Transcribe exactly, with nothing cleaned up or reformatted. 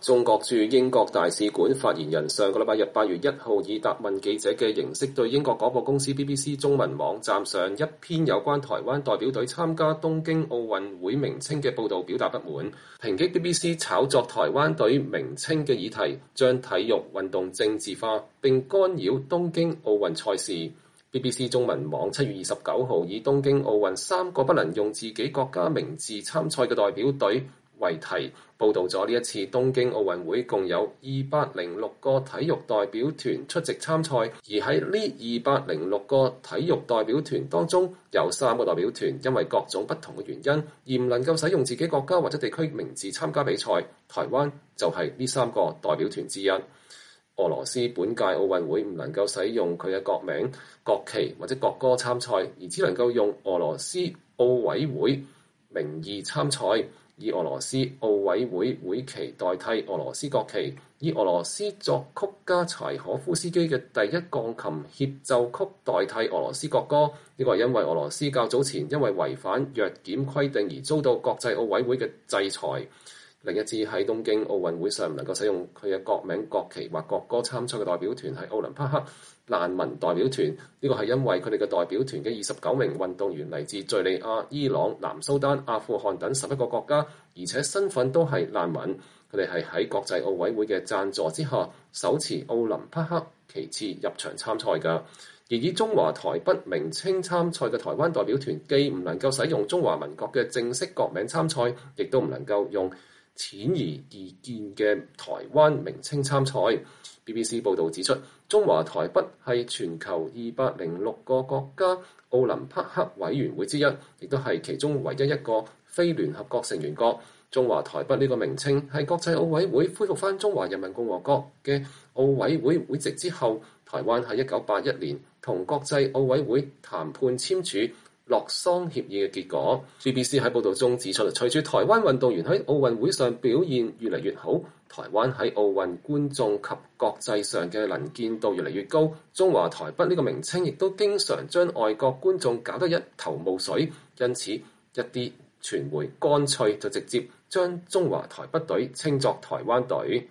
中國駐英國大使館發言人上個禮拜日八月一號以答問記者嘅形式對英國廣播公司 B B C 中文網站上一篇有關台灣代表隊參加東京奧運會名稱嘅報導表達不滿，抨擊 B B C 炒作台灣隊名稱嘅議題，將體育運動政治化並干擾東京奧運賽事。B B C 中文網七月二十九號以東京奧運三個不能用自己國家名字參賽嘅代表隊為題，報導咗呢一次東京奧運會共有二百零六個體育代表團出席參賽，而喺呢二百零六個體育代表團當中，有三個代表團因為各種不同嘅原因而唔能夠使用自己國家或者地區名字參加比賽，台灣就係呢三個代表團之一。俄羅斯本屆奧運會唔能夠使用佢嘅國名、國旗或者國歌參賽，而只能夠用俄羅斯奧委會名義參賽，以俄羅斯奧委會會旗代替俄羅斯國旗，以俄羅斯作曲家柴可夫斯基嘅第一鋼琴協奏曲代替俄羅斯國歌。呢個係因為俄羅斯較早前因為違反藥檢規定而遭到國際奧委會嘅制裁。另一支喺東京奧運會上唔能夠使用佢嘅國名、國旗或國歌參賽嘅代表團係奧林匹克難民代表團。呢個係因為佢哋嘅代表團嘅二十九名運動員嚟自敍利亞、伊朗、南蘇丹、阿富汗等十一個國家，而且身份都係難民。佢哋係喺國際奧委會嘅贊助之下，手持奧林匹克旗幟入場參賽㗎。而以中華台北名稱參賽嘅台灣代表團，既唔能夠使用中華民國嘅正式國名參賽，亦都唔能夠用淺而易見嘅台灣名稱參賽。B B C 報導指出，中華台北係全球二百零六個國家奧林匹克委員會之一，亦都係其中唯一一個非聯合國成員國。中華台北呢個名稱係國際奧委會恢復返中華人民共和國嘅奧委會會籍之後，台灣喺一九八一年同國際奧委會談判簽署洛桑協議嘅結果。 B B C 喺報導中指出，隨住台灣運動員喺奧運會上表現越嚟越好，台灣喺奧運觀眾及國際上嘅能見度越嚟越高，中華台北呢個名稱亦都經常將外國觀眾搞得一頭霧水，因此一啲傳媒乾脆就直接將中華台北隊稱作台灣隊。